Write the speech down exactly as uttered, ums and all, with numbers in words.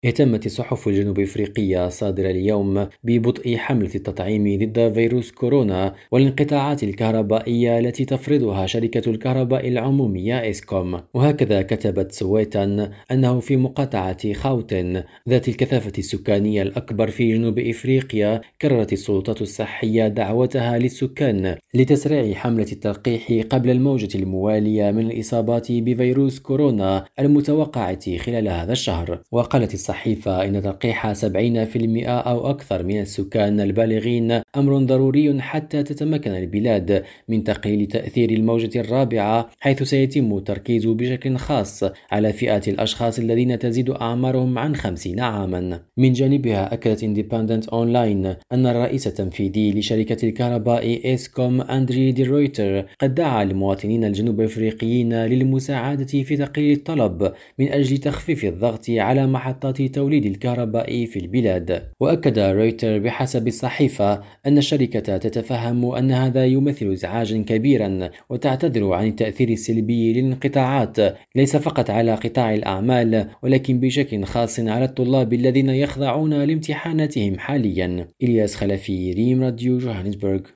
اهتمت الصحف الجنوب إفريقية صادرة اليوم ببطء حملة التطعيم ضد فيروس كورونا والانقطاعات الكهربائية التي تفرضها شركة الكهرباء العمومية إسكوم. وهكذا كتبت سويتان أنه في مقاطعة خوتن ذات الكثافة السكانية الأكبر في جنوب إفريقيا، كررت السلطات الصحية دعوتها للسكان لتسريع حملة التلقيح قبل الموجة الموالية من الإصابات بفيروس كورونا المتوقعة خلال هذا الشهر. وقالت الصحيفة إن تلقيح سبعين بالمئة أو أكثر من السكان البالغين أمر ضروري حتى تتمكن البلاد من تقليل تأثير الموجة الرابعة، حيث سيتم التركيز بشكل خاص على فئات الأشخاص الذين تزيد أعمارهم عن خمسين عاما. من جانبها أكدت إنديبندنت أونلاين أن الرئيس التنفيذي لشركة الكهرباء إسكوم أندري دي رويتر قد دعا المواطنين الجنوب أفريقيين للمساعدة في تقليل الطلب من أجل تخفيف الضغط على محطات توليد الكهرباء في البلاد. وأكد رويتر بحسب الصحيفة أن الشركة تتفهم أن هذا يمثل إزعاجا كبيرا وتعتذر عن التأثير السلبي للانقطاعات ليس فقط على قطاع الأعمال ولكن بشكل خاص على الطلاب الذين يخضعون لامتحاناتهم حاليا. إلياس خلفي، ريم راديو، جوهانسبرغ.